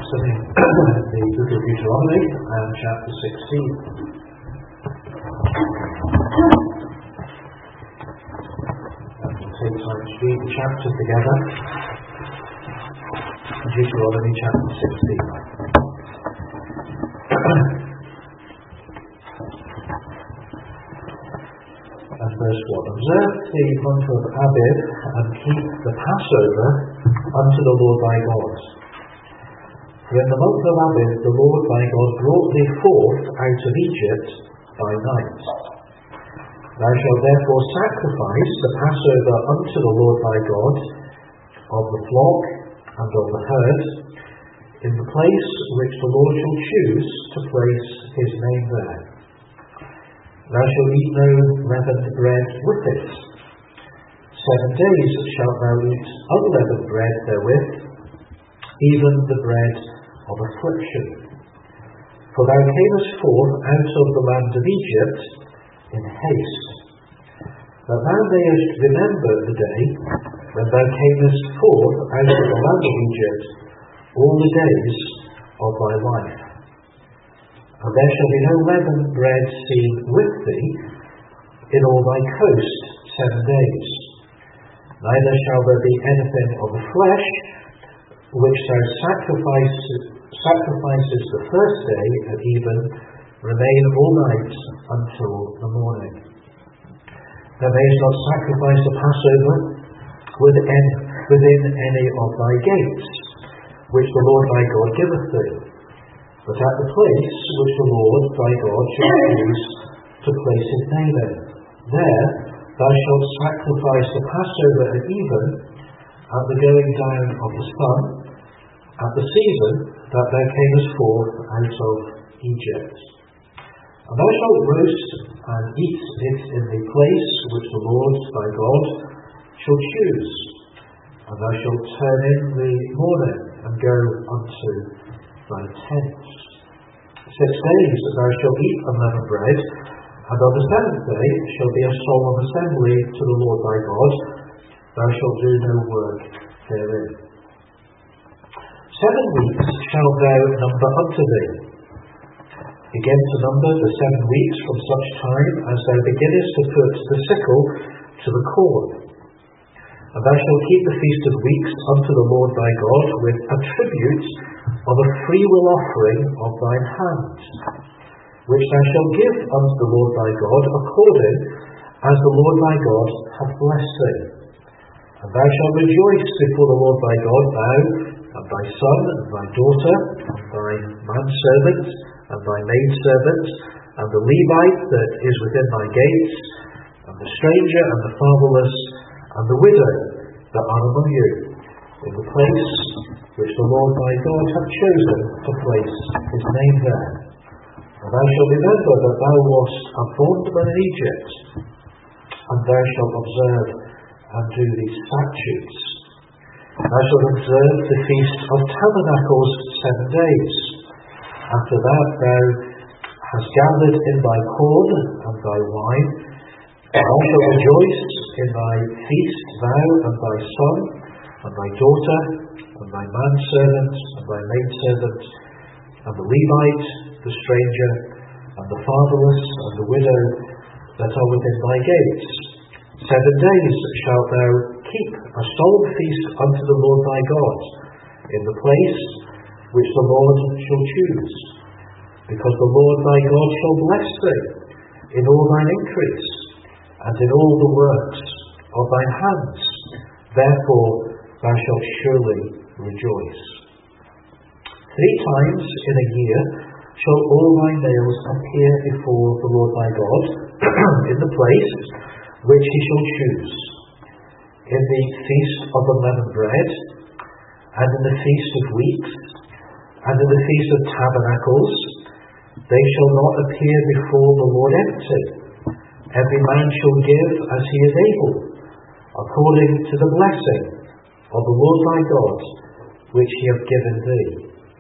studying the book of Deuteronomy and chapter 16. And we'll take time to read the chapter together. Deuteronomy chapter 16. And verse 1. Observe the month of Abib and keep the Passover unto the Lord thy God. For in the month of Abib the Lord thy God brought thee forth out of Egypt by night. Thou shalt therefore sacrifice the Passover unto the Lord thy God of the flock and of the herd in the place which the Lord shall choose to place his name there. Thou shalt eat no leavened bread with it. 7 days shalt thou eat unleavened bread therewith, even the bread of affliction. For thou camest forth out of the land of Egypt in haste, that thou mayest remember the day when thou camest forth out of the land of Egypt all the days of thy life. And there shall be no leavened bread seen with thee in all thy coast 7 days. Neither shall there be anything of the flesh which thou sacrifices the first day at even remain all night until the morning. Thou mayest not sacrifice the Passover within any of thy gates, which the Lord thy God giveth thee, but at the place which the Lord thy God shall choose to place his name in. There thou shalt sacrifice the Passover at even, at the going down of the sun, at the season that thou camest forth out of Egypt. And thou shalt roast and eat it in the place which the Lord thy God shall choose. And thou shalt turn in the morning and go unto thy tent. 6 days thou shalt eat unleavened bread, and on the 7th day shall be a solemn assembly to the Lord thy God. Thou shalt do no work therein. 7 weeks shalt thou number unto thee. Begin to number the 7 weeks from such time as thou beginnest to put the sickle to the corn. And thou shalt keep the feast of weeks unto the Lord thy God with a tribute of a freewill offering of thine hand, which thou shalt give unto the Lord thy God according as the Lord thy God hath blessed thee. And thou shalt rejoice before the Lord thy God, thou and thy son and thy daughter and thy manservant and thy maidservant and the Levite that is within thy gates, and the stranger and the fatherless and the widow that are among you, in the place which the Lord thy God hath chosen to place his name there. And thou shalt remember that thou wast a bondman in Egypt, and thou shalt observe and do these statutes. Thou shalt observe the feast of tabernacles 7 days. After that thou hast gathered in thy corn and thy wine, and thou shalt rejoice in thy feast, thou and thy son, and thy daughter, and thy manservant, and thy maidservant, and the Levite, the stranger, and the fatherless, and the widow that are within thy gates. 7 days shalt thou keep a solemn feast unto the Lord thy God, in the place which the Lord shall choose, because the Lord thy God shall bless thee in all thine increase, and in all the works of thine hands. Therefore thou shalt surely rejoice. 3 times in a year shall all thy males appear before the Lord thy God in the place which he shall choose, in the feast of unleavened bread, and in the feast of weeks, and in the feast of tabernacles. They shall not appear before the Lord empty. Every man shall give as he is able, according to the blessing of the Lord thy God, which he hath given thee.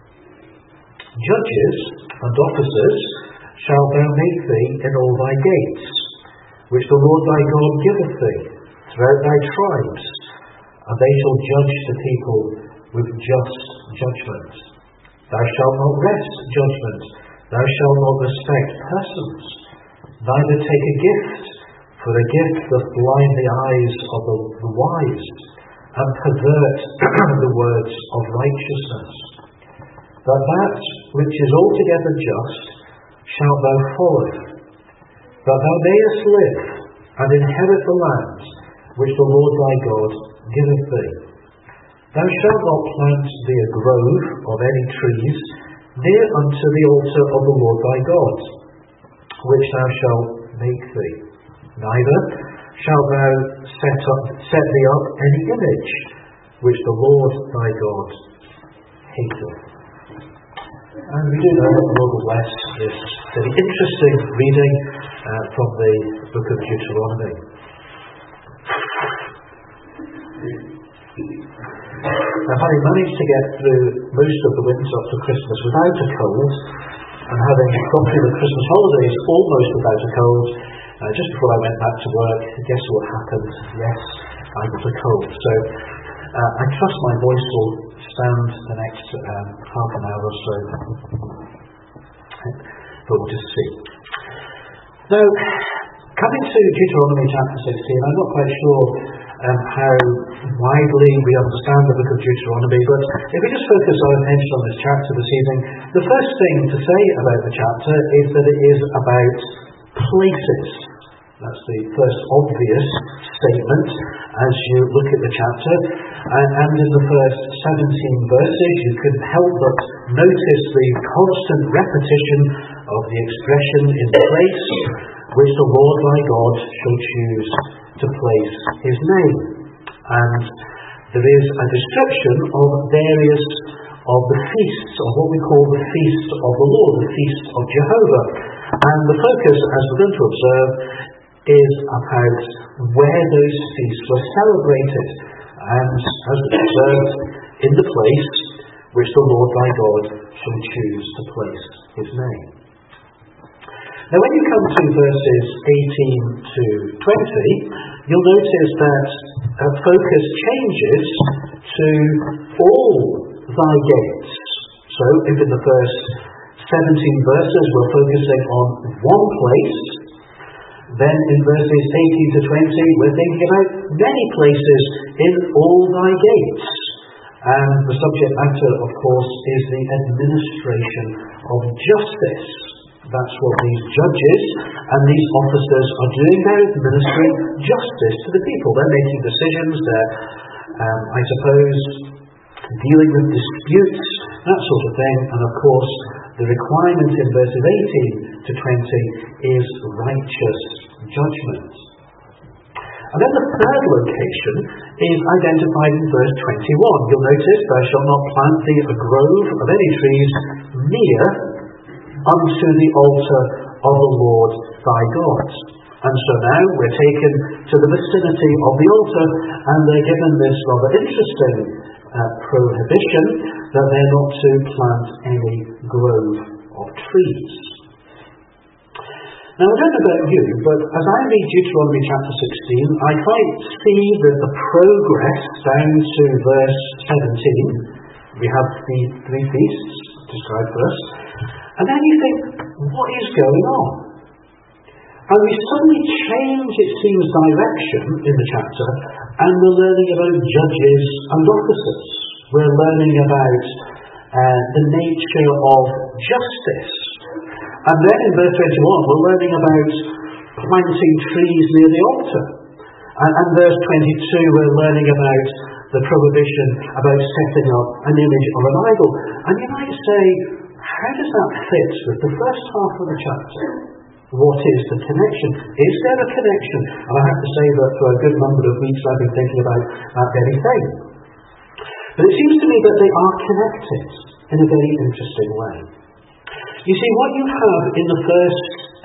Judges and officers shalt thou make thee in all thy gates, which the Lord thy God giveth thee throughout thy tribes, and they shall judge the people with just judgment. Thou shalt not wrest judgment. Thou shalt not respect persons. Neither take a gift, for a gift doth blind the eyes of the wise, and pervert the words of righteousness. But that which is altogether just shalt thou follow, that thou mayest live and inherit the land which the Lord thy God giveth thee. Thou shalt not plant thee a grove of any trees near unto the altar of the Lord thy God, which thou shalt make thee. Neither shalt thou set thee up any image, which the Lord thy God hateth. And we do know that the Lord will bless this very interesting reading from the book of Deuteronomy. Now, having managed to get through most of the winter up to Christmas without a cold, and having gone through the Christmas holidays almost without a cold, just before I went back to work, guess what happened? Yes, I got a cold. So I trust my voice will stand the next half an hour or so. But we'll just see. Now, coming to Deuteronomy chapter 16, I'm not quite sure how widely we understand the book of Deuteronomy, but if we just focus our attention on this chapter this evening, the first thing to say about the chapter is that it is about places. That's the first obvious statement as you look at the chapter. And in the first 17 verses, you couldn't help but notice the constant repetition of the expression "in place which the Lord thy God shall choose to place his name." And there is a description of various of the feasts, of what we call the feasts of the Lord, the feasts of Jehovah. And the focus, as we're going to observe, is about where those feasts were celebrated. And as we observed, in the place which the Lord thy God shall choose to place his name. Now, when you come to verses 18 to 20, you'll notice that focus changes to all thy gates. So, if in the first 17 verses we're focusing on one place, then in verses 18 to 20 we're thinking about many places in all thy gates. And the subject matter, of course, is the administration of justice. That's what these judges and these officers are doing. They're administering justice to the people. They're making decisions. They're, I suppose, dealing with disputes, that sort of thing. And of course, the requirement in verses 18 to 20 is righteous judgment. And then the third location is identified in verse 21. You'll notice, thou shalt not plant thee a grove of any trees near unto the altar of the Lord thy God. And so now we're taken to the vicinity of the altar, and they're given this rather interesting prohibition that they're not to plant any grove of trees. Now, I don't know about you, but as I read Deuteronomy chapter 16, I quite see that the progress down to verse 17. We have the three feasts described for us. And then you think, what is going on? And we suddenly change, it seems, direction in the chapter, and we're learning about judges and officers. We're learning about the nature of justice. And then in verse 21, we're learning about planting trees near the altar. And verse 22, we're learning about the prohibition about setting up an image of an idol. And you might say, how does that fit with the first half of the chapter? What is the connection? Is there a connection? And I have to say that for a good number of weeks I've been thinking about that very thing. But it seems to me that they are connected in a very interesting way. You see, what you have in the first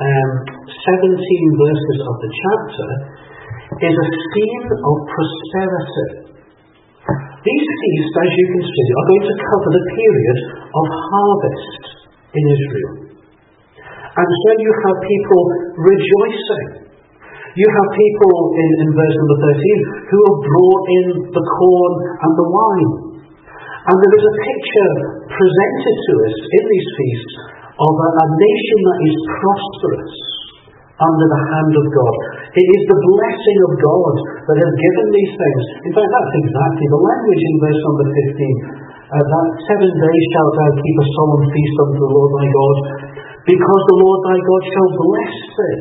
17 verses of the chapter is a scene of prosperity. These feasts, as you can see, are going to cover the period of harvest in Israel. And so you have people rejoicing. You have people in verse number 13 who have brought in the corn and the wine. And there is a picture presented to us in these feasts of a nation that is prosperous under the hand of God. It is the blessing of God that has given these things. In fact, that's exactly the language in verse number 15. That 7 days shalt thou keep a solemn feast unto the Lord thy God, because the Lord thy God shall bless thee.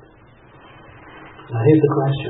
Now here's the question.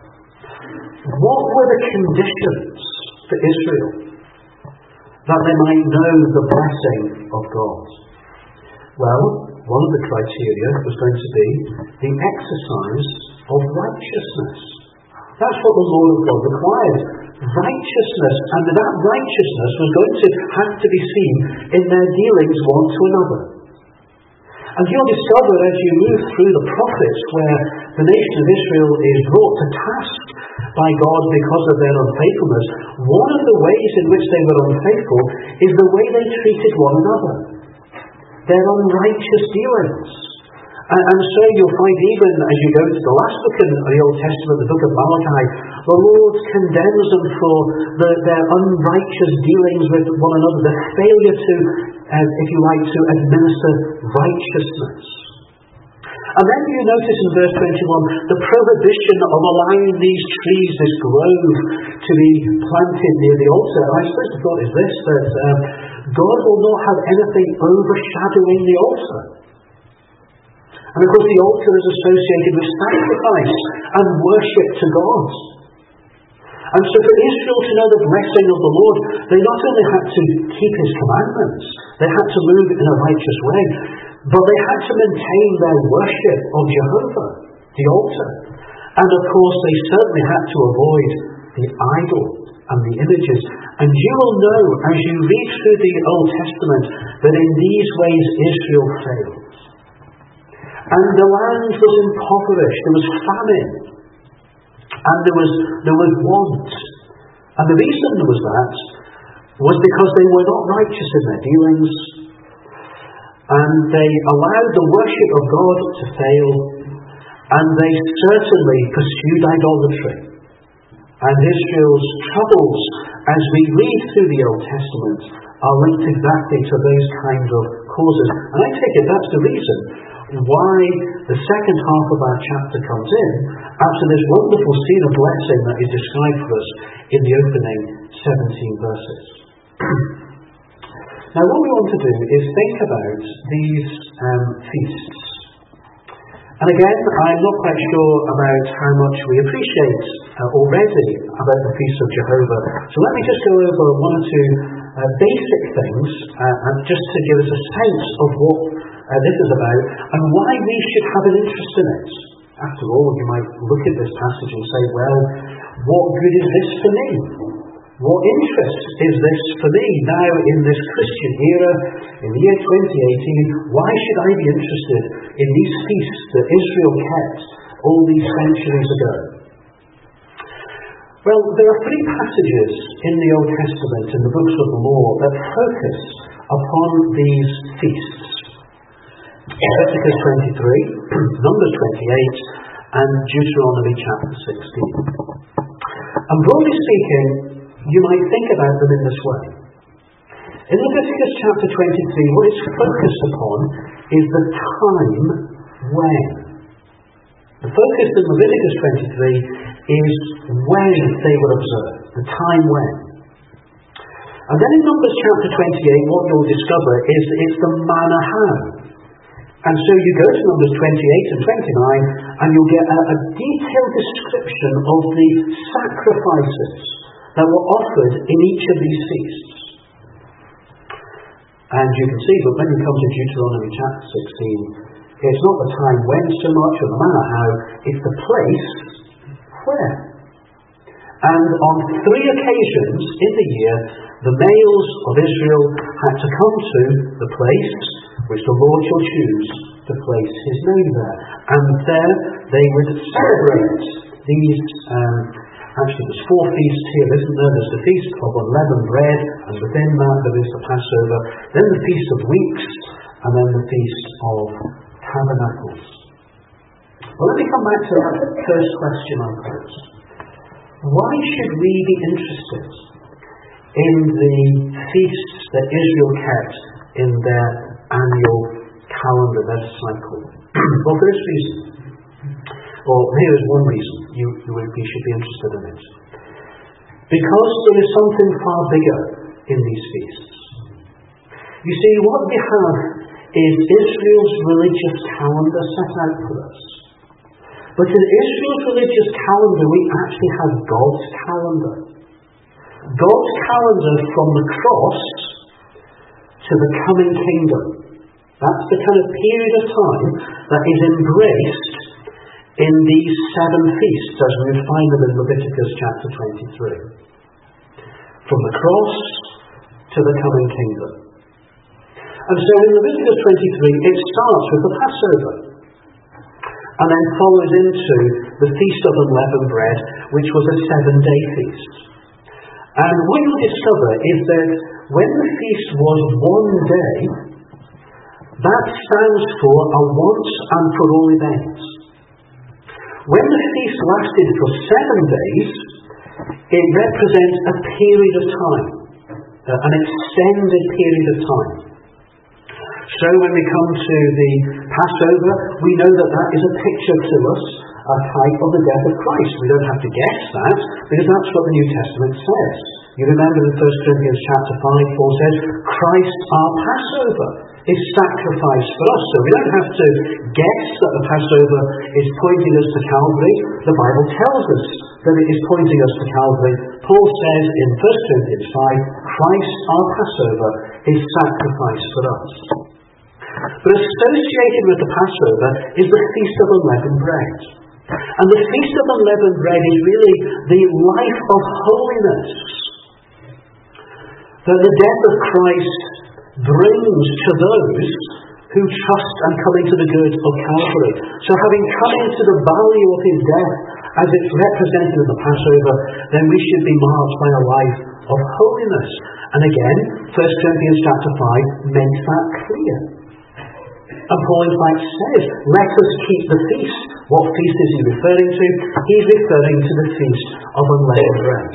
What were the conditions for Israel that they might know the blessing of God? Well, one of the criteria was going to be the exercise of righteousness. That's what the law of God required. Righteousness. And that righteousness was going to have to be seen in their dealings one to another. And you'll discover as you move through the prophets where the nation of Israel is brought to task by God because of their unfaithfulness, one of the ways in which they were unfaithful is the way they treated one another. Their unrighteous dealings. And so you'll find even as you go to the last book in the Old Testament, the book of Malachi, the Lord condemns them for their unrighteous dealings with one another, the failure to, if you like, to administer righteousness. And then you notice in verse 21 the prohibition of allowing these trees, this grove, to be planted near the altar. And I suppose the thought is this, that God will not have anything overshadowing the altar. And of course the altar is associated with sacrifice and worship to God. And so for Israel to know the blessing of the Lord, they not only had to keep His commandments, they had to move in a righteous way, but they had to maintain their worship of Jehovah, the altar. And of course they certainly had to avoid the idol and the images. And you will know as you read through the Old Testament that in these ways Israel failed. And the land was impoverished, there was famine, and there was want. And the reason there was that was because they were not righteous in their dealings, and they allowed the worship of God to fail, and they certainly pursued idolatry. And Israel's troubles, as we read through the Old Testament, are linked exactly to those kinds of causes. And I take it that's the reason why the second half of our chapter comes in after this wonderful scene of blessing that is described for us in the opening 17 verses. Now what we want to do is think about these feasts. And again, I'm not quite sure about how much we appreciate already about the Feast of Jehovah. So let me just go over one or two basic things just to give us a sense of what this is about and why we should have an interest in it. After all, you might look at this passage and say, well, what good is this for me? What interest is this for me now in this Christian era, in the year 2018? Why should I be interested in these feasts that Israel kept all these centuries ago? Well, there are three passages in the Old Testament, in the books of the law, that focus upon these feasts. Leviticus 23, Numbers 28, and Deuteronomy chapter 16. And broadly speaking, you might think about them in this way. In Leviticus chapter 23, what is focused upon is the time when. The focus in Leviticus 23 is when they were observed, the time when. And then in Numbers chapter 28, what you'll discover is that it's the manner how. And so you go to Numbers 28 and 29, and you'll get a detailed description of the sacrifices that were offered in each of these feasts. And you can see that when you come to Deuteronomy chapter 16, it's not the time when so much or the manner how, it's the place where. And on 3 occasions in the year, the males of Israel had to come to the place which the Lord shall choose to place His name there. And there they would celebrate these actually there's 4 feasts here, isn't there? There's the Feast of Unleavened Bread, and within that there is the Passover, then the Feast of Weeks, and then the Feast of Tabernacles. Well, let me come back to that first question I posed. Why should we be interested in the feasts that Israel kept in their annual calendar, their cycle? Well, first reason, or here is one reason you should be interested in it. Because there is something far bigger in these feasts. You see, what we have is Israel's religious calendar set out for us. But in Israel's religious calendar, we actually have God's calendar. God's calendar from the cross to the coming kingdom. That's the kind of period of time that is embraced in these 7 feasts, as we find them in Leviticus chapter 23. From the cross to the coming kingdom. And so in Leviticus 23, it starts with the Passover, and then follows into the Feast of Unleavened Bread, which was a 7-day feast. And what you'll discover is that when the feast was one day, that stands for a once and for all event. When the feast lasted for 7 days, it represents a period of time, an extended period of time. So when we come to the Passover, we know that that is a picture to us, a type of the death of Christ. We don't have to guess that, because that's what the New Testament says. You remember in 1 Corinthians chapter 5, Paul says, Christ our Passover is sacrificed for us. So we don't have to guess that the Passover is pointing us to Calvary. The Bible tells us that it is pointing us to Calvary. Paul says in 1 Corinthians 5, Christ our Passover is sacrificed for us. But associated with the Passover is the Feast of Unleavened Bread. And the Feast of Unleavened Bread is really the life of holiness that the death of Christ brings to those who trust and come into the good of Calvary. So having come into the value of his death as it's represented in the Passover, then we should be marked by a life of holiness. And again, 1 Corinthians chapter 5 makes that clear. And Paul in fact says, let us keep the feast. What feast is he referring to? He's referring to the Feast of Unleavened Bread.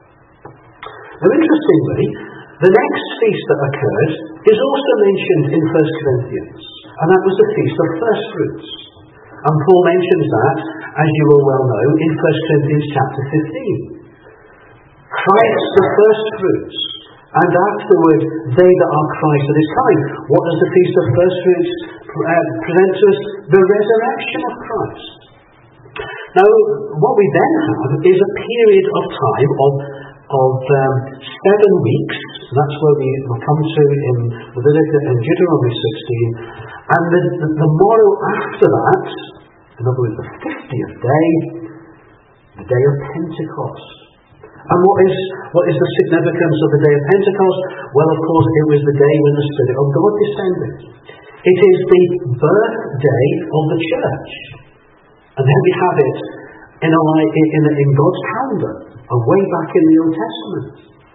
Now interestingly, the next feast that occurred is also mentioned in 1 Corinthians, and that was the Feast of First Fruits. And Paul mentions that, as you will well know, in 1 Corinthians chapter 15. Christ the first fruits, and afterward they that are Christ that is coming. What does the Feast of First Fruits present to us? The resurrection of Christ. Now, what we then have is a period of time of 7 weeks. That's where we will come to in Leviticus and Deuteronomy 16. And the morrow after that, in other words, the 50th day, the day of Pentecost. And what is the significance of the day of Pentecost? Well, of course, it was the day when the Spirit of God descended. It is the birthday of the church. And then we have it in God's calendar, way back in the Old Testament.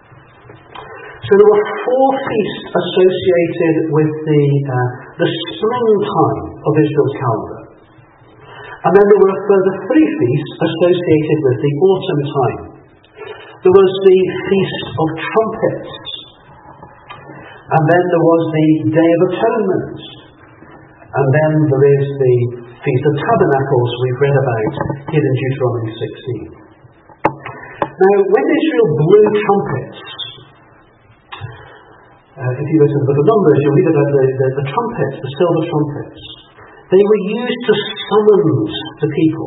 So there were 4 feasts associated with the springtime of Israel's calendar. And then there were a further 3 feasts associated with the autumn time. There was the Feast of Trumpets. And then there was the Day of Atonement. And then there is the Feast of Tabernacles we've read about here in Deuteronomy 16. Now, when Israel blew trumpets, if you go to the book of Numbers, you'll read about the trumpets, the silver trumpets. They were used to summons the people.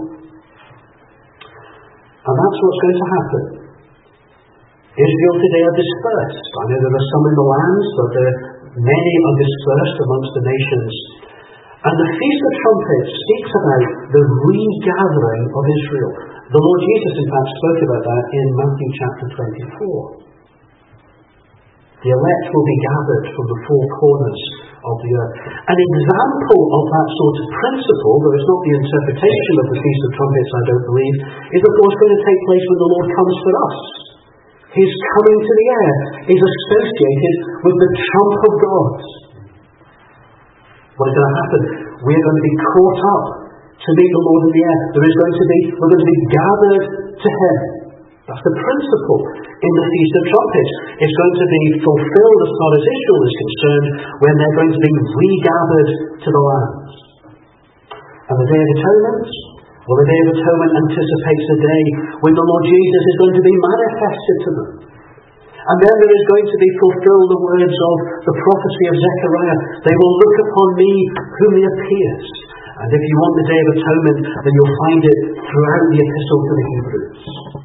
And that's what's going to happen. Israel today are dispersed. I know there are some in the lands, but many are dispersed amongst the nations. And the Feast of Trumpets speaks about the regathering of Israel. The Lord Jesus, in fact, spoke about that in Matthew chapter 24. The elect will be gathered from the 4 corners of the earth. An example of that sort of principle, though it's not the interpretation of the Feast of Trumpets, I don't believe, is of course going to take place when the Lord comes for us. His coming to the air is associated with the trump of God. What is going to happen? We're going to be caught up to meet the Lord in the air. We're going to be gathered to Him. That's the principle in the Feast of Trumpets. It's going to be fulfilled as far as Israel is concerned when they're going to be regathered to the land. And the Day of Atonement? Well, the Day of Atonement anticipates the day when the Lord Jesus is going to be manifested to them. And then there is going to be fulfilled the words of the prophecy of Zechariah. They will look upon me whom they have pierced. And if you want the Day of Atonement, then you'll find it throughout the Epistle to the Hebrews.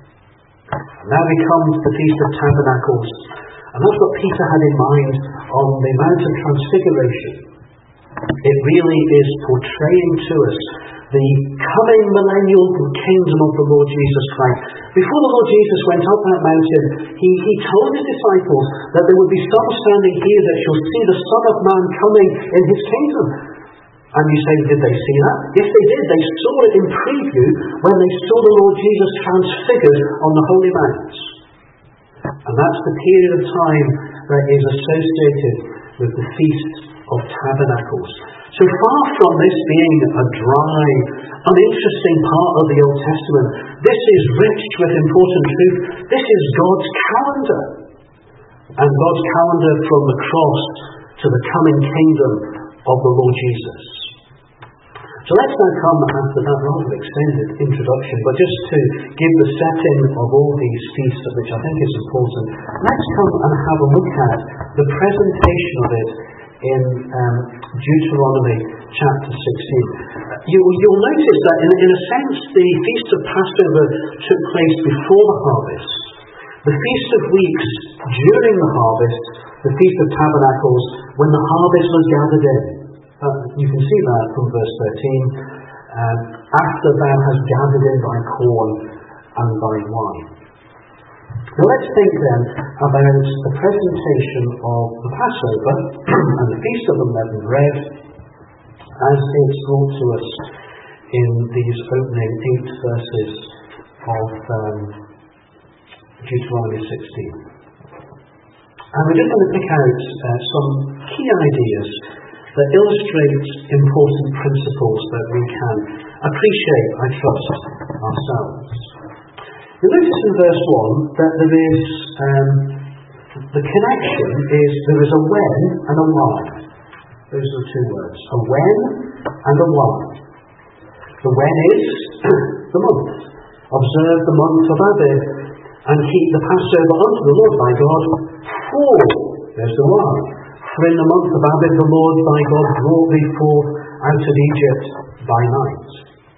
Now we come to the Feast of Tabernacles, and that's what Peter had in mind on the Mount of Transfiguration. It really is portraying to us the coming millennial kingdom of the Lord Jesus Christ. Before the Lord Jesus went up that mountain, he told his disciples that there would be some standing here that shall see the Son of Man coming in his kingdom. And you say, did they see that? Yes, they did. They saw it in preview when they saw the Lord Jesus transfigured on the Holy Mount. And that's the period of time that is associated with the Feast of Tabernacles. So far from this being a dry, uninteresting part of the Old Testament, this is rich with important truth. This is God's calendar. And God's calendar from the cross to the coming kingdom of the Lord Jesus. So let's now come after that rather extended introduction, but just to give the setting of all these feasts, which I think is important, let's come and have a look at the presentation of it in Deuteronomy chapter 16. You'll notice that in a sense the Feast of Passover took place before the harvest. The Feast of Weeks during the harvest, the Feast of Tabernacles when the harvest was gathered in. You can see that from verse 13. After thou hast gathered in thy corn and thy wine. Now let's think then about the presentation of the Passover and the Feast of Unleavened Bread as it's brought to us in these opening 8 verses of Deuteronomy 16. And we're just going to pick out some key ideas that illustrate important principles that we can appreciate, I trust, ourselves. You'll notice in verse 1 that there is, the connection is, there is a when and a why. Those are the 2 words. A when and a why. The when is the month. Observe the month of Abib and keep the Passover unto the Lord thy God for, there's the why. For in the month of Abib the Lord thy God brought thee forth out of Egypt by night.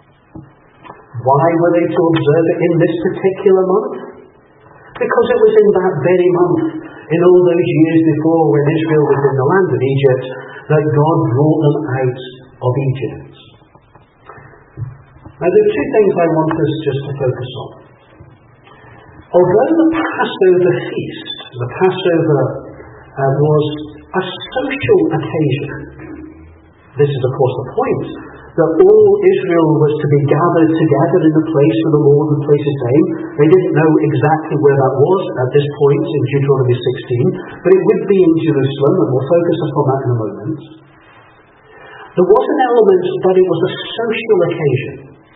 Why were they to observe it in this particular month? Because it was in that very month, in all those years before when Israel was in the land of Egypt, that God brought them out of Egypt. Now there are 2 things I want us just to focus on. Although the Passover feast, the Passover was a social occasion, this is of course the point, that all Israel was to be gathered together in the place where the Lord would place his name. They didn't know exactly where that was at this point in Deuteronomy 16, but it would be in Jerusalem, and we'll focus upon that in a moment. There was an element that it was a social occasion.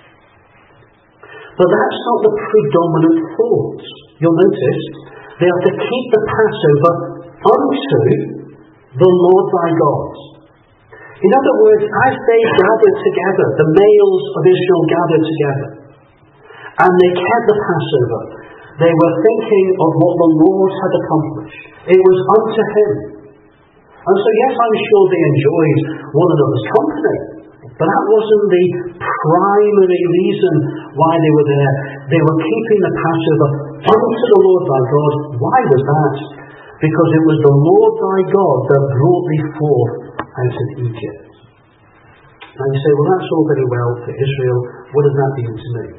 But that's not the predominant thought. You'll notice they are to keep the Passover unto the Lord thy God. In other words, as they gathered together, the males of Israel gathered together, and they kept the Passover, they were thinking of what the Lord had accomplished. It was unto him. And so yes, I'm sure they enjoyed one another's company, but that wasn't the primary reason why they were there. They were keeping the Passover unto the Lord thy God. Why was that? Because it was the Lord thy God that brought thee forth out of Egypt. And you say, well, that's all very well for Israel. What does that mean to me?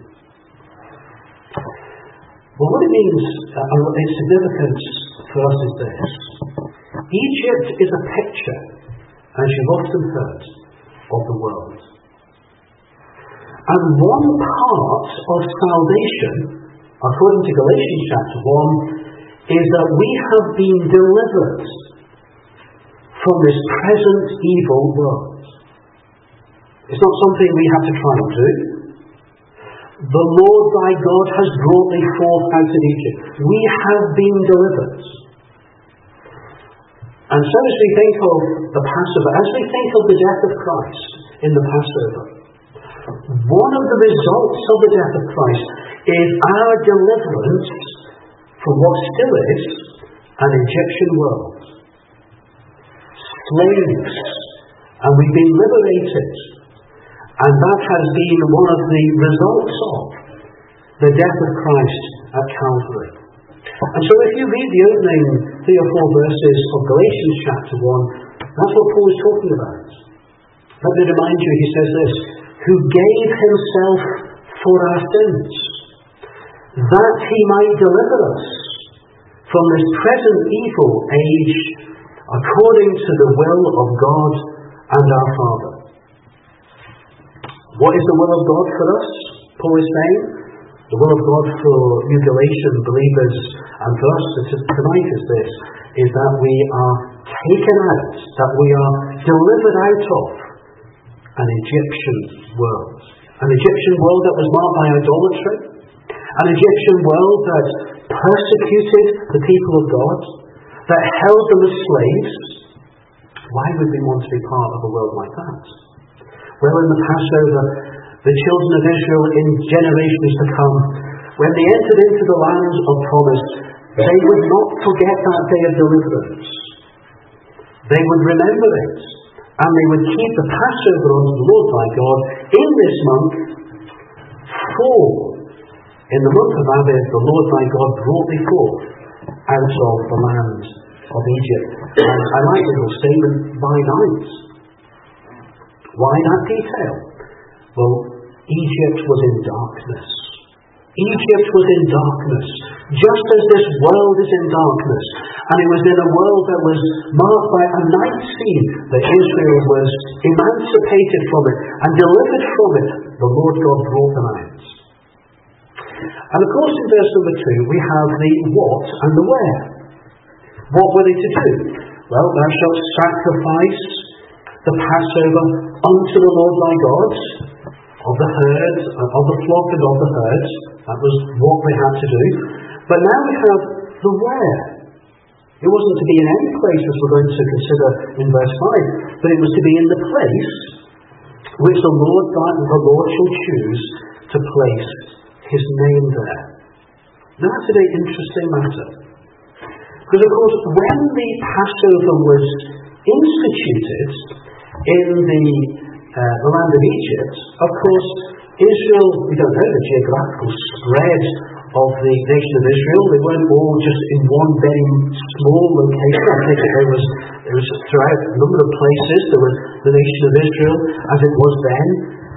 Well, what it means, and what its significance for us is this. Egypt is a picture, as you've often heard, of the world. And one part of salvation, according to Galatians chapter 1, is that we have been delivered from this present evil world. It's not something we have to try and do, The Lord thy God has brought thee forth out of Egypt. We have been delivered. And so as we think of the Passover, as we think of the death of Christ in the Passover, one of the results of the death of Christ is our deliverance from what still is an Egyptian world. Slaves. And we've been liberated. And that has been one of the results of the death of Christ at Calvary. And so if you read the opening 3 or 4 verses of Galatians chapter 1, that's what Paul is talking about. Let me remind you, he says this, who gave himself for our sins, that he might deliver us from this present evil age, according to the will of God and our Father. What is the will of God for us? Paul is saying, the will of God for you Galatian believers and for us tonight is this, is that we are taken out, that we are delivered out of an Egyptian world. An Egyptian world that was marked by idolatry. An Egyptian world that persecuted the people of God, that held them as slaves. Why would we want to be part of a world like that? Well, in the Passover, the children of Israel in generations to come, when they entered into the land of promise, they would not forget that day of deliverance. They would remember it, and they would keep the Passover unto the Lord thy God in this month, for in the month of Abib the Lord thy God brought thee forth out of the land of Egypt. And I like the little statement, by night. Why that detail? Well, Egypt was in darkness. Egypt was in darkness, just as this world is in darkness. And it was in a world that was marked by a night scene that Israel was emancipated from it and delivered from it. The Lord God brought them out. And of course in verse number 2 we have the what and the where. What were they to do? Well, thou shalt sacrifice the Passover unto the Lord thy God of the herd, of the flock and of the herd. That was what they had to do. But now we have the where. It wasn't to be in any place, as we're going to consider in verse 5, but it was to be in the place which the Lord shall choose to place his name there. Now that's a very interesting matter. Because of course, when the Passover was instituted in the land of Egypt, of course, Israel, we don't know the geographical spread of the nation of Israel. They weren't all just in one very small location. I think it was throughout a number of places. There was the nation of Israel as it was then.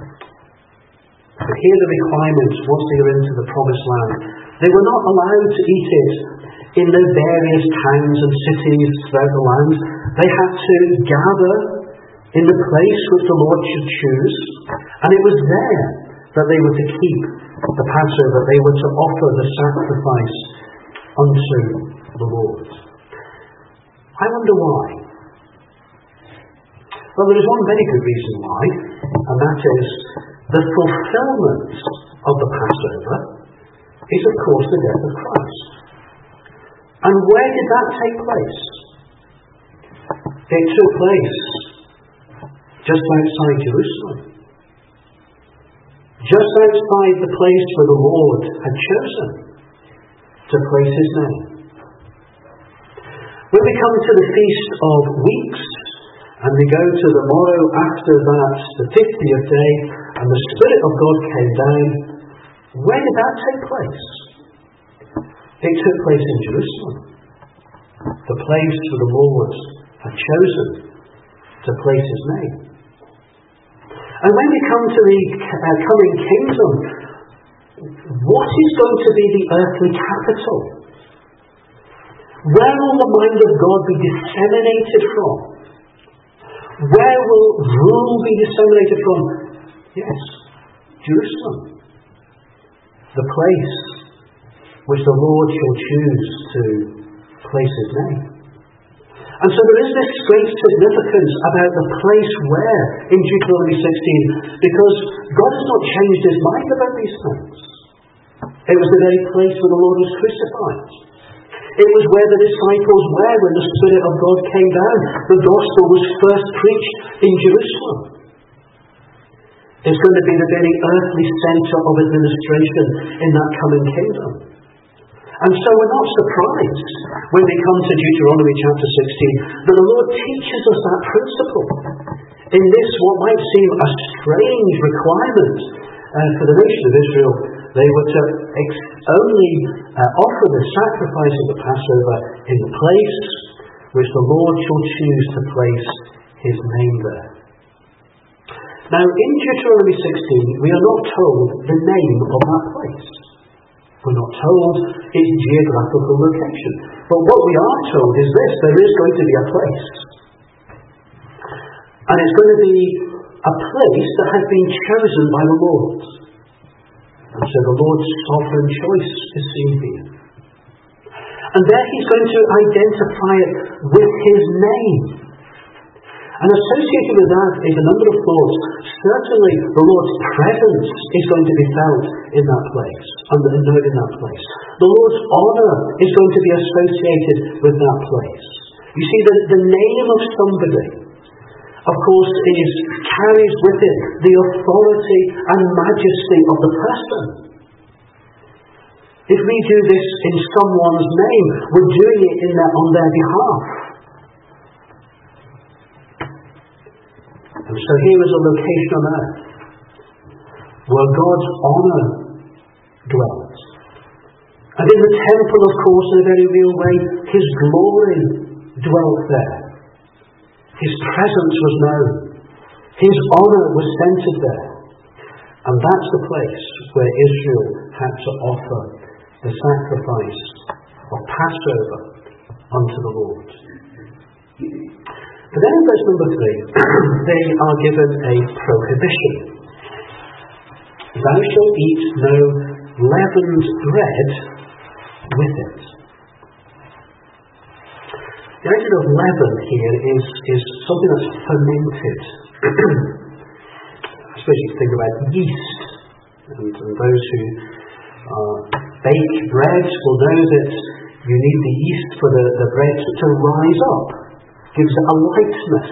But here are the requirements once they were into the promised land. They were not allowed to eat it in the various towns and cities throughout the land. They had to gather in the place which the Lord should choose, and it was there that they were to keep the Passover. They were to offer the sacrifice unto the Lord. I wonder why. Well, there is one very good reason why, and that is the fulfillment of the Passover is, of course, the death of Christ. And where did that take place? It took place just outside Jerusalem. Just outside the place where the Lord had chosen to place his name. When we come to the Feast of Weeks, and we go to the morrow after that, the 50th day, and the Spirit of God came down, where did that take place? It took place in Jerusalem. The place where the Lord had chosen to place his name. And when we come to the coming kingdom, what is going to be the earthly capital? Where will the mind of God be disseminated from? Where will rule be disseminated from? Yes, Jerusalem. The place which the Lord shall choose to place his name. And so there is this great significance about the place where in Deuteronomy 16, because God has not changed his mind about these things. It was the very place where the Lord was crucified. It was where the disciples were when the Spirit of God came down. The gospel was first preached in Jerusalem. It's going to be the very earthly centre of administration in that coming kingdom. And so we're not surprised when we come to Deuteronomy chapter 16 that the Lord teaches us that principle. In this, what might seem a strange requirement for the nation of Israel, they were to only offer the sacrifice of the Passover in the place which the Lord shall choose to place his name there. Now, in Deuteronomy 16, we are not told the name of that place. We're not told its geographical location. But what we are told is this: there is going to be a place. And it's going to be a place that has been chosen by the Lord. And so the Lord's sovereign choice is seen here. And there he's going to identify it with his name. And associated with that is a number of thoughts. Certainly the Lord's presence is going to be felt in that place, and known in that place. The Lord's honour is going to be associated with that place. You see, the name of somebody, of course, carries with it the authority and majesty of the person. If we do this in someone's name, we're doing it on their behalf. And so here is a location on earth where God's honour dwelt. And in the temple, of course, in a very real way, his glory dwelt there. His presence was known. His honour was centred there. And that's the place where Israel had to offer the sacrifice of Passover unto the Lord. But then in verse number 3, they are given a prohibition. Thou shalt eat no leavened bread with it. The idea of leaven here is something that's fermented. I suppose you think about yeast. And those who bake bread will know that you need the yeast for the bread to rise up. Gives it a lightness.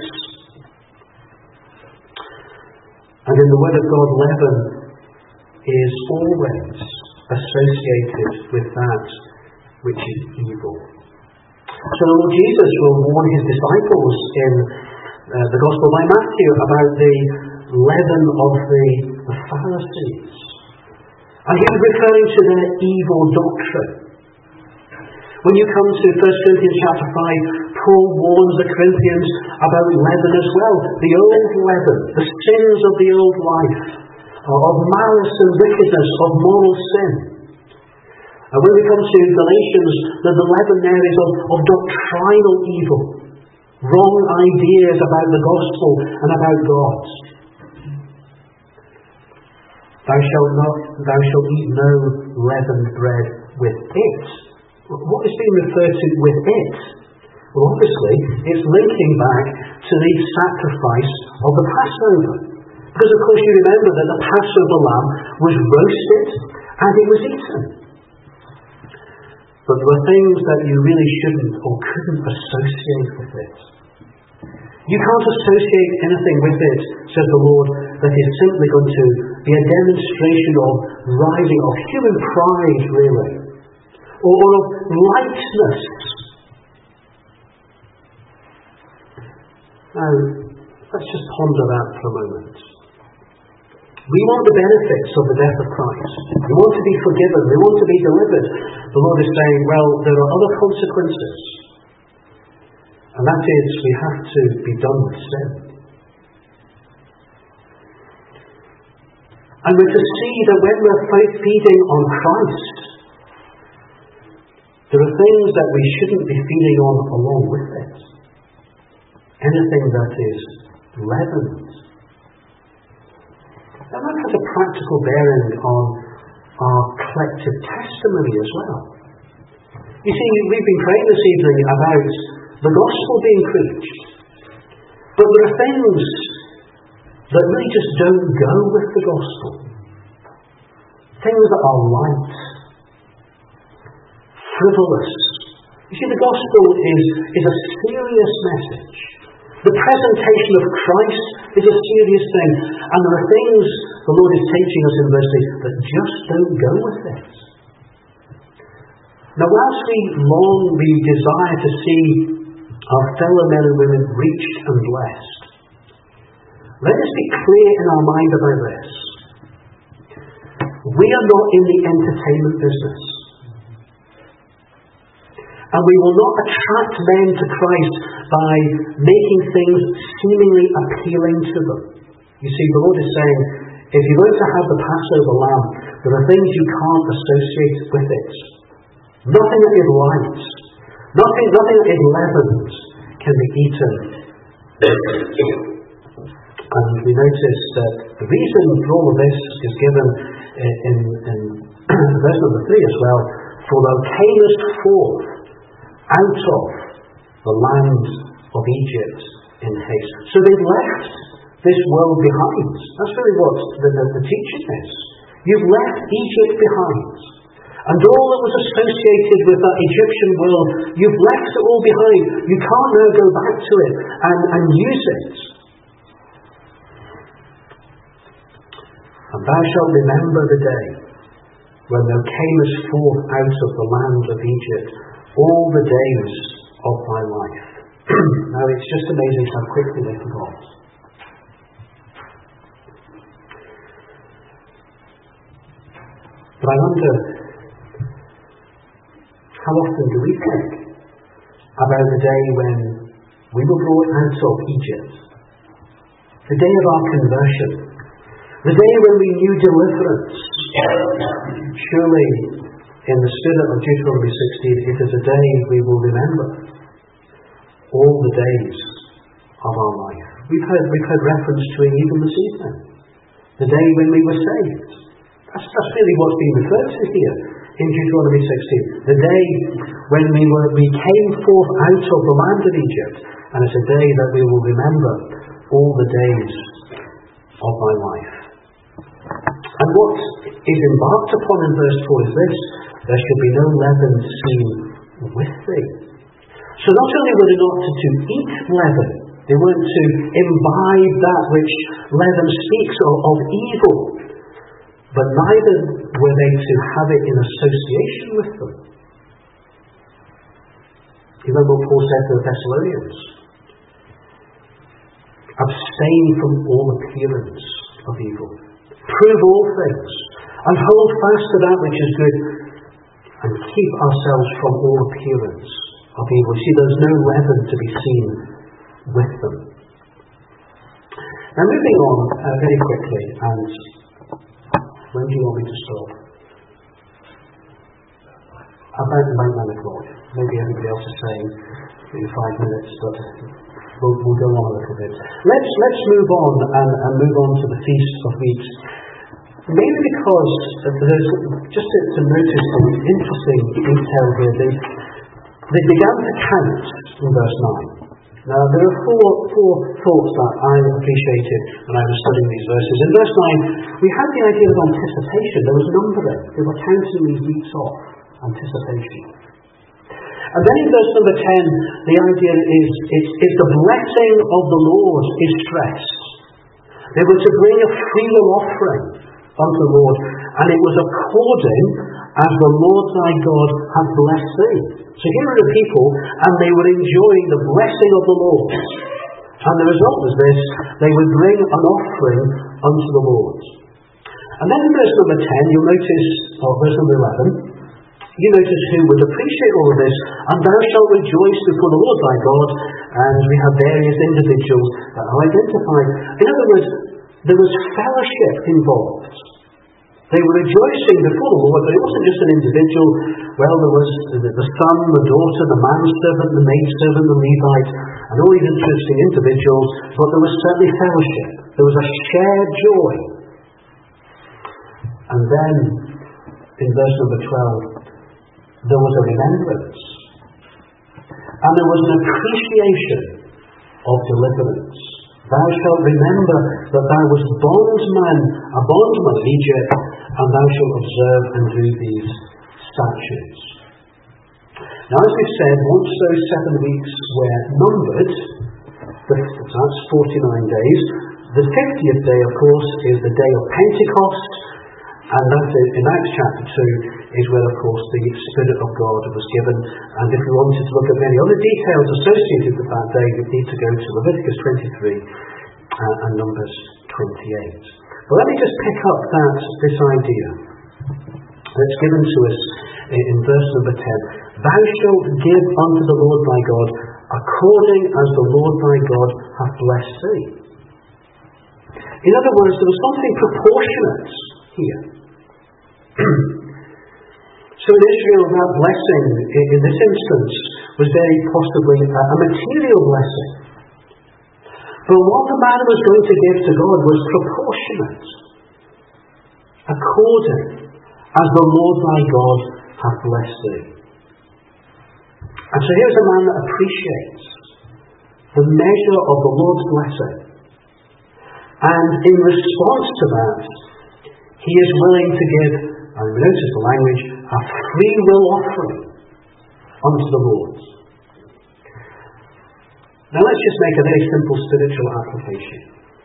And in the Word of God, leaven is always associated with that which is evil. So the Lord Jesus will warn his disciples in the Gospel by Matthew about the leaven of the Pharisees. And he was referring to their evil doctrine. When you come to 1 Corinthians chapter 5, Paul warns the Corinthians about leaven as well. The old leaven, the sins of the old life, of malice and wickedness, of moral sin. And when we come to Galatians, the leaven there is of doctrinal evil, wrong ideas about the gospel and about God. Thou shalt eat no leavened bread with it. What is being referred to with it? Well, obviously, it's linking back to the sacrifice of the Passover. Because, of course, you remember that the Passover lamb was roasted and it was eaten. But there were things that you really shouldn't or couldn't associate with it. You can't associate anything with it, says the Lord, that is simply going to be a demonstration of rising, of human pride, really. Or of lightness. Now, let's just ponder that for a moment. We want the benefits of the death of Christ. We want to be forgiven. We want to be delivered. The Lord is saying, well, there are other consequences. And that is, we have to be done with sin. And we're to see that when we're feeding on Christ, there are things that we shouldn't be feeding on along with it. Anything that is leavened. And that has a practical bearing on our collective testimony as well. You see, we've been praying this evening about the gospel being preached. But there are things that really just don't go with the gospel. Things that are light, frivolous. You see, the gospel is a serious message. The presentation of Christ is a serious thing. And there are things the Lord is teaching us in verse 3 that just don't go with it. Now, whilst we desire to see our fellow men and women reached and blessed, let us be clear in our mind about this. We are not in the entertainment business. And we will not attract men to Christ by making things seemingly appealing to them. You see, the Lord is saying, if you're going to have the Passover lamb, there are things you can't associate with it. Nothing that is light, nothing that is leavened can be eaten. And we notice that the reason for all of this is given in verse number 3 as well. For thou camest forth out of the land of Egypt in haste. So they've left this world behind. That's really what the teaching is. You've left Egypt behind. And all that was associated with that Egyptian world, you've left it all behind. You can't now go back to it and use it. And thou shalt remember the day when thou camest forth out of the land of Egypt, all the days of thy life. Now it's just amazing how quickly they forgot. But I wonder, how often do we think about the day when we were brought out of Egypt? The day of our conversion. The day when we knew deliverance. Surely, in the spirit of Deuteronomy 16, it is a day we will remember all the days of our life. We've heard reference to it even this evening. The day when we were saved. That's really what's being referred to here in Deuteronomy 16. The day when we came forth out of the land of Egypt, and it's a day that we will remember all the days of my life. And what is embarked upon in verse 4 is this: there should be no leaven seen with thee. So not only were they not to eat leaven, they weren't to imbibe that which leaven speaks of evil, but neither were they to have it in association with them. You remember what Paul said to the Thessalonians? Abstain from all appearance of evil. Prove all things, and hold fast to that which is good, and keep ourselves from all appearance of evil. See, there's no leaven to be seen with them. Now moving on very quickly, and when do you want me to stop? About 9 o'clock. Maybe everybody else is saying maybe 5 minutes, but we'll go on a little bit. Let's move on and move on to the Feast of Weeks. Maybe because there's just to notice some interesting detail here. They began to count in verse 9. Now there are four thoughts that I appreciated when I was studying these verses. In verse 9, we had the idea of anticipation. There was numbering. They were counting these weeks off. Anticipation. And then in verse number 10, the idea is the blessing of the Lord is stressed. They were to bring a freewill offering unto the Lord, and it was according as the Lord thy God hath blessed thee. So here are the people, and they were enjoying the blessing of the Lord. And the result was this: they would bring an offering unto the Lord. And then in verse number 10, you'll notice, or verse number 11, you notice who would appreciate all of this. And thou shalt rejoice before the Lord thy God. And we have various individuals that are identified. In other words, there was fellowship involved. They were rejoicing before the Lord, but it wasn't just an individual. Well, there was the son, the daughter, the manservant, the maidservant, the Levite, and all these interesting individuals, but there was certainly fellowship. There was a shared joy. And then, in verse number 12, there was a remembrance. and there was an appreciation of deliverance. Thou shalt remember that thou wast a bondman in Egypt, and thou shalt observe and do these statutes. Now, as we've said, once those 7 weeks were numbered, that's 49 days. The 50th day, of course, is the day of Pentecost, and that in Acts chapter 2 is where, of course, the Spirit of God was given. And if we wanted to look at many other details associated with that day, we'd need to go to Leviticus 23 and Numbers 28. But let me just pick up this idea that's given to us in verse number 10. Thou shalt give unto the Lord thy God according as the Lord thy God hath blessed thee. In other words, there was something proportionate here. So in Israel, that blessing, in this instance, was very possibly a material blessing. But what the man was going to give to God was proportionate, according as the Lord thy God hath blessed thee. And so here's a man that appreciates the measure of the Lord's blessing. And in response to that, he is willing to give, and notice the language, a free will offering unto the Lord. Now let's just make a very simple spiritual application.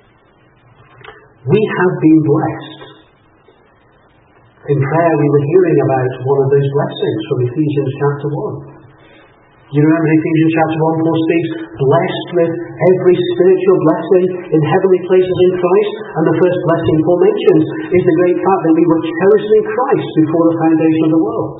We have been blessed. In prayer we were hearing about one of those blessings from Ephesians chapter 1. You remember Ephesians chapter 1, Paul speaks, blessed with every spiritual blessing in heavenly places in Christ. And the first blessing Paul mentions is the great fact that we were chosen in Christ before the foundation of the world.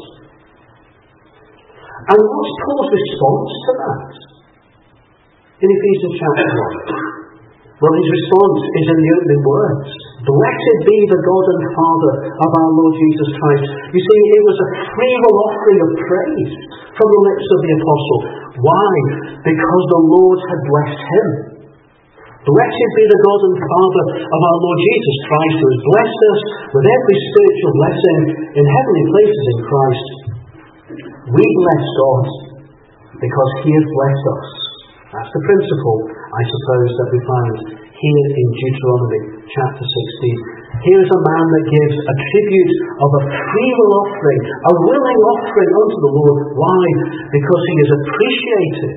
And what's Paul's response to that? In Ephesians chapter 1. Well, his response is in the opening words. Blessed be the God and Father of our Lord Jesus Christ. You see, it was a free will offering of praise from the lips of the apostle. Why? Because the Lord had blessed him. Blessed be the God and Father of our Lord Jesus Christ, who has blessed us with every spiritual blessing in heavenly places in Christ. We bless God because he has blessed us. That's the principle, I suppose, that we find here in Deuteronomy chapter 16. Here is a man that gives a tribute of a free will offering, a willing offering unto the Lord. Why? Because he has appreciated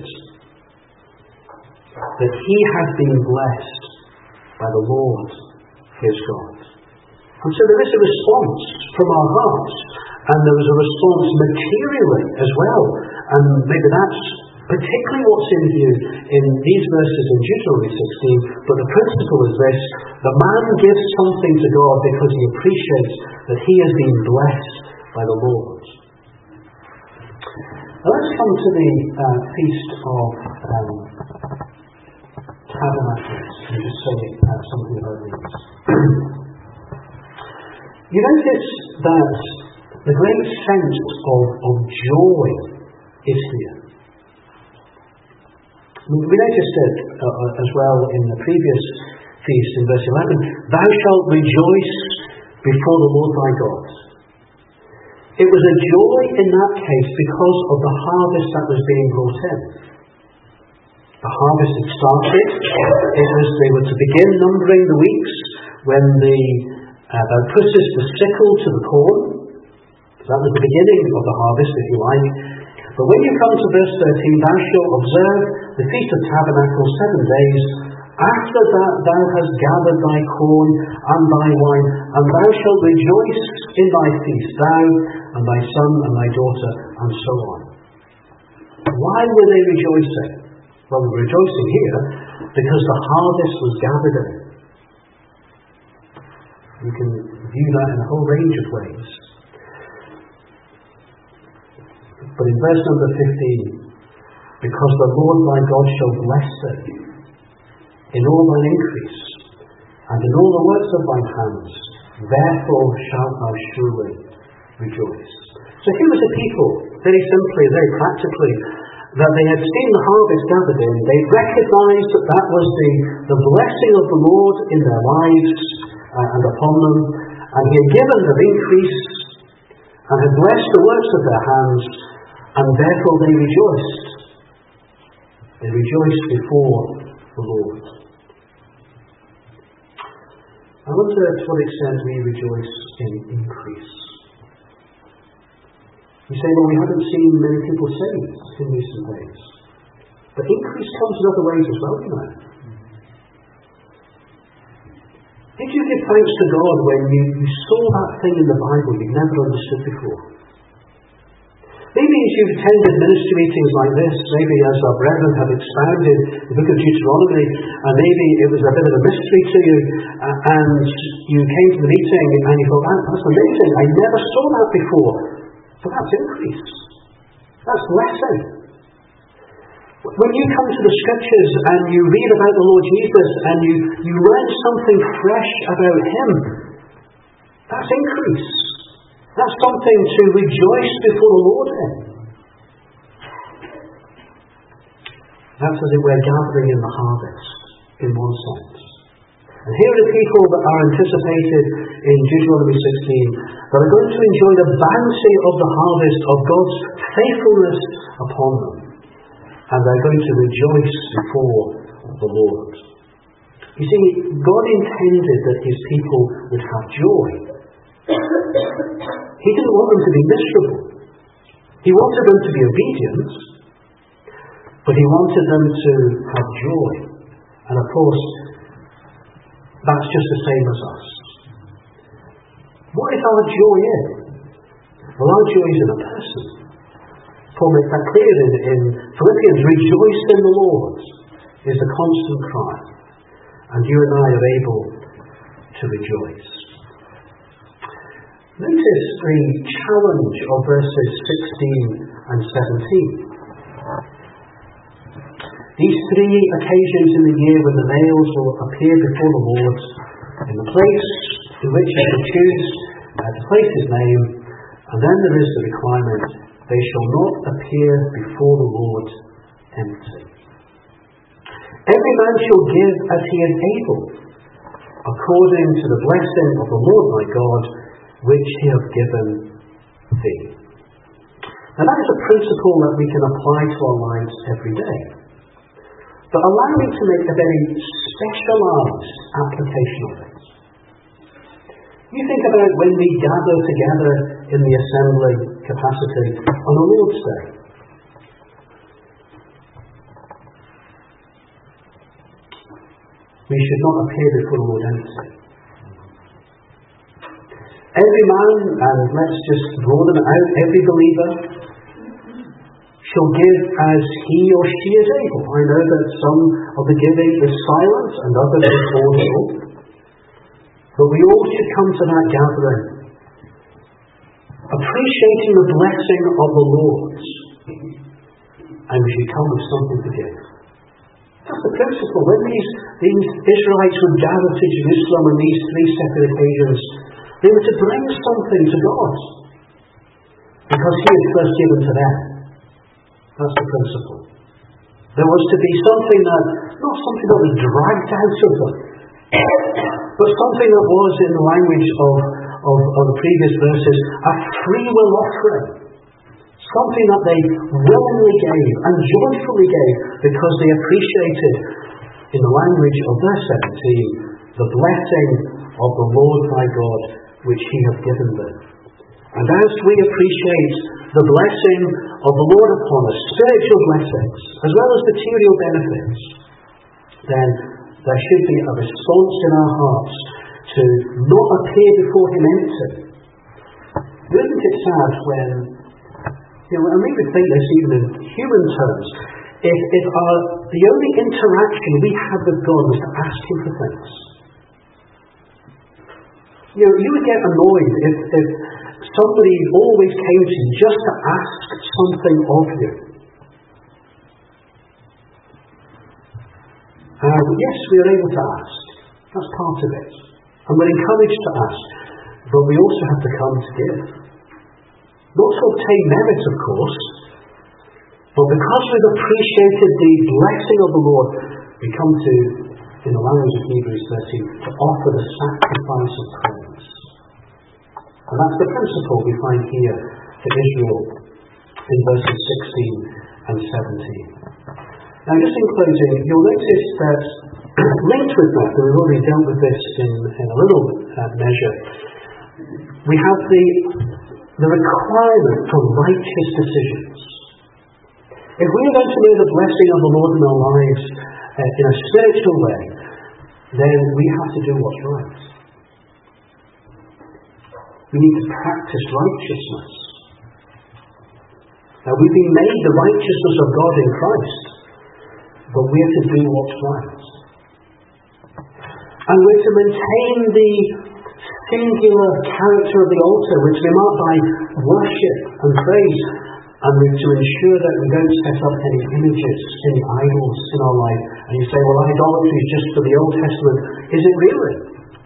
that he has been blessed by the Lord, his God. And so there is a response from our hearts, and there is a response materially as well. And maybe that's particularly what's in view in these verses in Deuteronomy 16, but the principle is this: the man gives something to God because he appreciates that he has been blessed by the Lord. Now let's come to the Feast of Tabernacles and just say something about these. You notice that the great sense of joy is here. We noticed it as well in the previous feast in verse 11. Thou shalt rejoice before the Lord thy God. It was a joy in that case because of the harvest that was being brought in. The harvest had started. They were to begin numbering the weeks when thou puttest the sickle to the corn. That was the beginning of the harvest, if you like. But when you come to verse 13, thou shalt observe the Feast of Tabernacles 7 days. After that thou hast gathered thy corn and thy wine, and thou shalt rejoice in thy feast, thou and thy son and thy daughter, and so on. Why were they rejoicing? Well, they were rejoicing here because the harvest was gathered in. You can view that in a whole range of ways. But in verse number 15, because the Lord thy God shall bless thee in all thine increase, and in all the works of thine hands, therefore shalt thou surely rejoice. So here was a people, very simply, very practically, that they had seen the harvest gathered in. They recognised that that was the blessing of the Lord in their lives and upon them, and he had given them increase and had blessed the works of their hands, and therefore they rejoiced. They rejoice before the Lord. I wonder to what extent we rejoice in increase. You say, well, we haven't seen many people saved in recent days. But increase comes in other ways as well, you know. Did you give thanks to God when you saw that thing in the Bible you'd never understood before? Maybe as you've attended ministry meetings like this, maybe as our brethren have expounded the book of Deuteronomy, and maybe it was a bit of a mystery to you, and you came to the meeting and you thought, that's amazing, I never saw that before. So that's increase. That's blessing. When you come to the Scriptures and you read about the Lord Jesus and you learn something fresh about Him, that's increase. That's something to rejoice before the Lord in. That's as it were gathering in the harvest, in one sense. And here are the people that are anticipated in Deuteronomy 16 that are going to enjoy the bounty of the harvest of God's faithfulness upon them. And they're going to rejoice before the Lord. You see, God intended that His people would have joy. He didn't want them to be miserable. He wanted them to be obedient, but He wanted them to have joy. And of course, that's just the same as us. What is our joy in? Well, our joy is in a person. Paul makes that clear in Philippians. Rejoice in the Lord is the constant cry. And you and I are able to rejoice. Notice the challenge of verses 16 and 17. These three occasions in the year when the males will appear before the Lord in the place in which He will choose to place His name, and then there is the requirement, they shall not appear before the Lord empty. Every man shall give as he is able, according to the blessing of the Lord thy God, which He hath given thee. Now that is a principle that we can apply to our lives every day. But allow me to make a very specialised application of it. You think about when we gather together in the assembly capacity on the Lord's Day. We should not appear before the Lord empty. Every man, and let's just broaden it out, every believer shall give as he or she is able. I know that some of the giving is silent and others is audible. But we all should come to that gathering appreciating the blessing of the Lord, and we should come with something to give. That's the principle. When these Israelites would gather to Jerusalem on these three separate occasions, they were to bring something to God, because He had first given to them. That's the principle. There was to be something that, not something that was dragged out of them, but something that was, in the language of the previous verses, a free will offering. Something that they willingly gave and joyfully gave because they appreciated, in the language of verse 17, the blessing of the Lord thy God, which He hath given them. And as we appreciate the blessing of the Lord upon us, spiritual blessings, as well as material benefits, then there should be a response in our hearts to not appear before Him empty. Isn't it sad when, and we would think this even in human terms, if the only interaction we had with God was to ask Him for things. You would get annoyed if somebody always came to you just to ask something of you. Yes, we are able to ask. That's part of it. And we're encouraged to ask. But we also have to come to give. Not to obtain merit, of course, but because we've appreciated the blessing of the Lord, we come to, in the language of Hebrews 13, to offer the sacrifice of praise. And that's the principle we find here for Israel in verses 16 and 17. Now, just in closing, you'll notice that linked with that, and we've already dealt with this in a little measure, we have the requirement for righteous decisions. If we are going to know the blessing of the Lord in our lives in a spiritual way, then we have to do what's right. We need to practice righteousness. Now, we've been made the righteousness of God in Christ, but we have to do what's right. And we're to maintain the singular character of the altar, which we mark by worship and praise, and we're to ensure that we don't set up any images, any idols in our life. And you say, well, idolatry is just for the Old Testament. Is it really?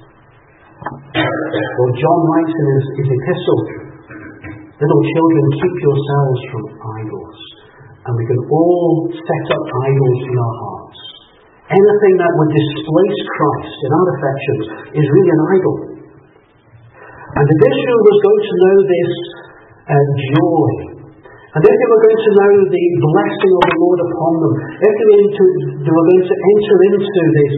Well, John writes in his epistle, little children, keep yourselves from idols. And we can all set up idols in our hearts. Anything that would displace Christ in our affections is really an idol. And if Israel was going to know this joy, and if they were going to know the blessing of the Lord upon them, if they were going to enter into this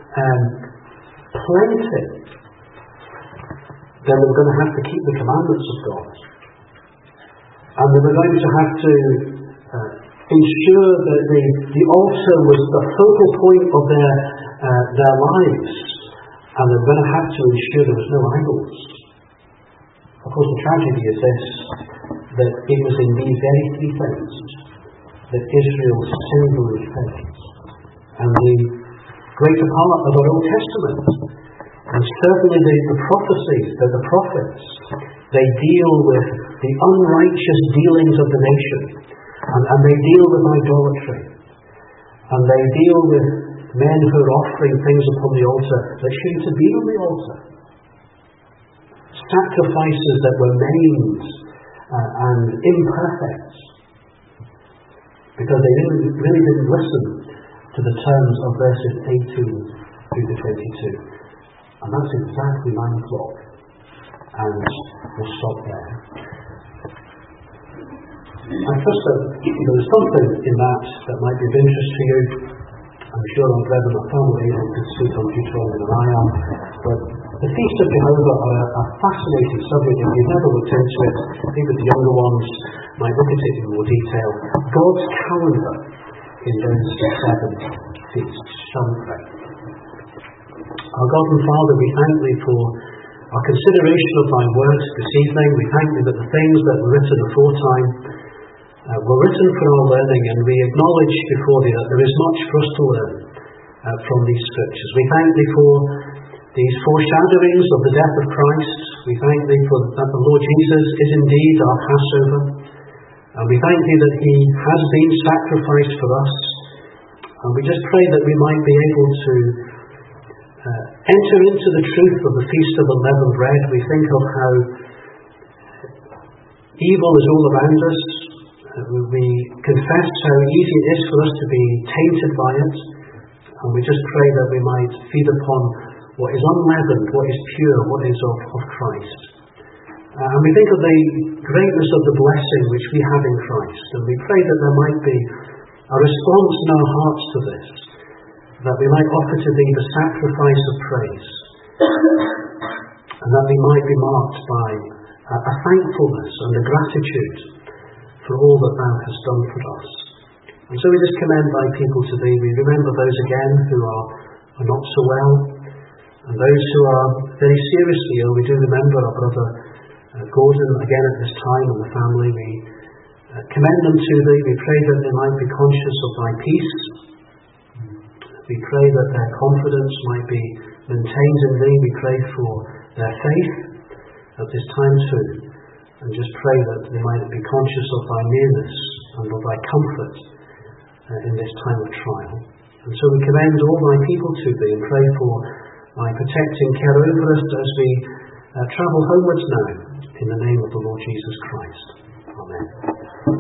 plenty, then they were going to have to keep the commandments of God. And they were going to have to ensure that the altar was the focal point of their lives, and they were going to have to ensure there was no idols. Of course, the tragedy is this, that it was in these very three things that Israel singularly failed. And the greater part of our Old Testament, and certainly the prophecies, the prophets, they deal with the unrighteous dealings of the nation, and they deal with idolatry, and they deal with men who are offering things upon the altar that shouldn't have been on the altar. Sacrifices that were maimed and imperfect, because they really didn't listen to the terms of verses 18 through to 22. And that's exactly 9 o'clock. And we'll stop there. I trust that there's something in that might be of interest to you. I'm sure our brethren are far more able to speak on Deuteronomy than I am. But the Feast of Jehovah are a fascinating subject. If you've never looked into it, I think that the younger ones might look at it in more detail. God's calendar in those 7 feasts. Shall we pray? Our God and Father, we thank Thee for our consideration of Thy word this evening. We thank Thee that the things that were written aforetime were written for our learning, and we acknowledge before Thee that there is much for us to learn from these scriptures. We thank Thee for these foreshadowings of the death of Christ. We thank Thee for that the Lord Jesus is indeed our Passover. And we thank Thee that He has been sacrificed for us. And we just pray that we might be able to enter into the truth of the Feast of Unleavened Bread. We think of how evil is all around us. We confess how easy it is for us to be tainted by it. And we just pray that we might feed upon what is unleavened, what is pure, what is of Christ. And we think of the greatness of the blessing which we have in Christ. And we pray that there might be a response in our hearts to this, that we might offer to Thee the sacrifice of praise, and that we might be marked by a thankfulness and a gratitude for all that Thou hast done for us. And so we just commend Thy people to Thee. We remember those again who are not so well, and those who are very seriously ill. We do remember our brother Gordon again at this time, and the family. We commend them to Thee. We pray that they might be conscious of Thy peace. We pray that their confidence might be maintained in Thee. We pray for their faith at this time too, and just pray that they might be conscious of Thy nearness and of Thy comfort in this time of trial. And so we commend all Thy people to Thee and pray for Thy protecting care over us as we travel homewards now, in the name of the Lord Jesus Christ. Amen.